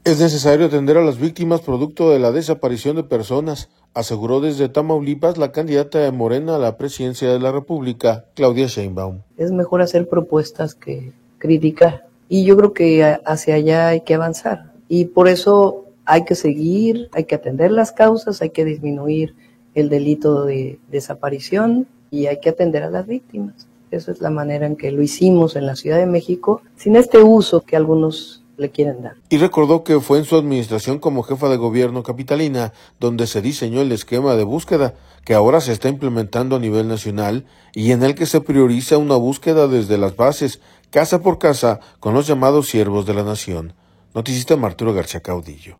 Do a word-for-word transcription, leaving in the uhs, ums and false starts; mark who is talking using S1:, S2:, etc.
S1: Es necesario atender a las víctimas producto de la desaparición de personas, aseguró desde Tamaulipas la candidata de Morena a la presidencia de la República, Claudia Sheinbaum.
S2: Es mejor hacer propuestas que criticar, y yo creo que hacia allá hay que avanzar, y por eso hay que seguir, hay que atender las causas, hay que disminuir el delito de desaparición y hay que atender a las víctimas. Esa es la manera en que lo hicimos en la Ciudad de México, sin este uso que algunos le quieren dar.
S1: Y recordó que fue en su administración como jefa de gobierno capitalina donde se diseñó el esquema de búsqueda que ahora se está implementando a nivel nacional y en el que se prioriza una búsqueda desde las bases, casa por casa, con los llamados siervos de la nación. Noticista Arturo García Caudillo.